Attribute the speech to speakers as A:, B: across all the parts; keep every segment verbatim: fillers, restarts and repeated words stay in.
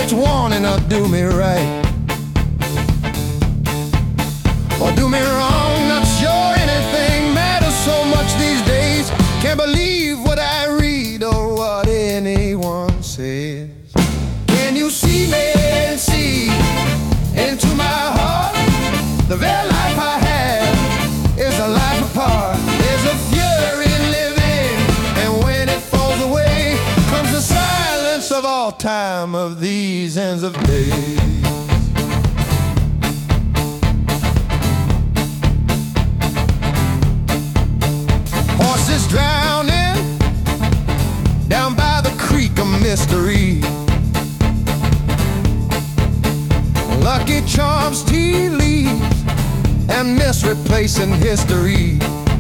A: It's wanting to do me right or do me wrong. Not sure anything matters so much these days. Can't believe what I read or what anyone says. Can you see me and see into my heart? The very life I have is a life apart. There's a fury in living, and when it falls away comes the silence of all time of these ends of days. Horses drowning down by the creek of mystery. Lucky Charms, tea leaves, and mist replacing history.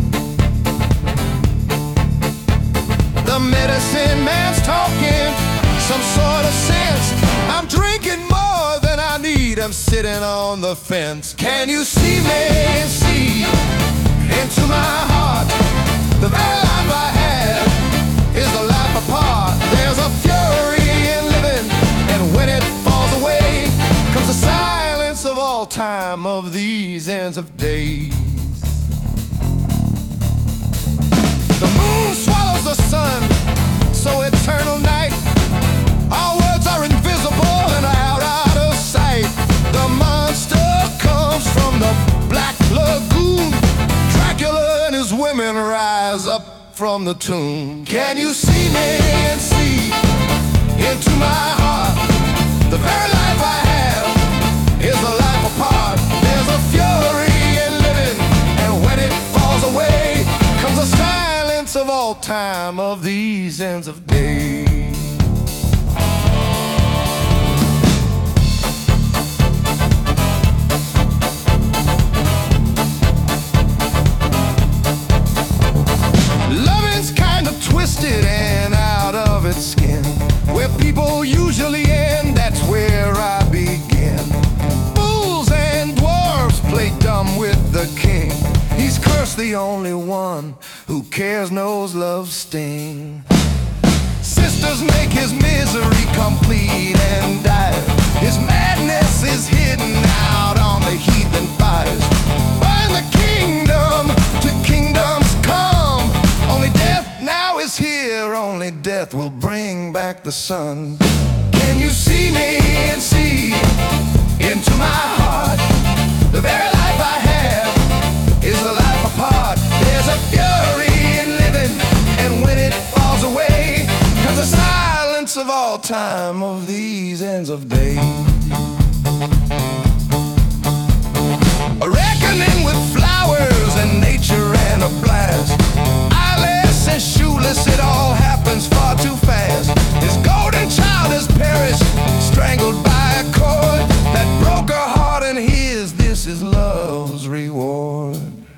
A: The medicine man's talking some sort of sense. I'm drinking more than I need. I'm sitting on the fence. Can you see me and see into my heart? The very life I have is a life apart. There's a fury in living, and when it falls away comes the silence of all time of these ends of days. The moon swallows the sun, so eternal night. All words are invisible and out, out of sight. The monster comes from the black lagoon. Dracula and his women rise up from the tomb. Can you see me and see into my heart? The very life I have is a life apart. There's a fury in living, and when it falls away comes the silence of all time of these ends of days. Twisted and out of its skin, where people usually end, that's where I begin. Fools and dwarves play dumb with the king. He's cursed, the only one who cares knows love's sting. Sisters make his misery complete and dire. His madness is hidden out on the heathen fires. Burn the kingdom to kingdoms come. Only death now is here, only death will bring back the sun. Can you see me and see into my heart? The very life I have is a life apart. There's a fury in living, and when it falls away comes the silence of all time of these ends of days. A reckoning with flowers and nature and a blast. Eyeless and shoeless, it all happens far too fast. His golden child has perished, strangled by a cord that broke her heart and his. This is love's reward.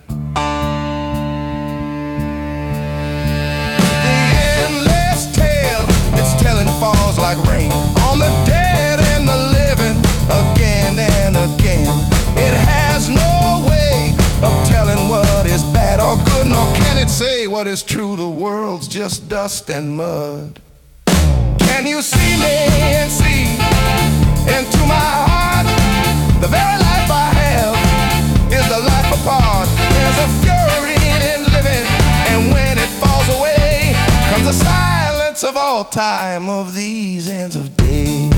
A: The endless tale it's telling falls like rain on the dead and the living again and again. It has no way of telling what is bad or good, nor can it say what is true. The world's just dust and mud. Can you see me and see into my heart? The very life I have is a life apart. There's a fury in living, and when it falls away comes the silence of all time of these ends of days.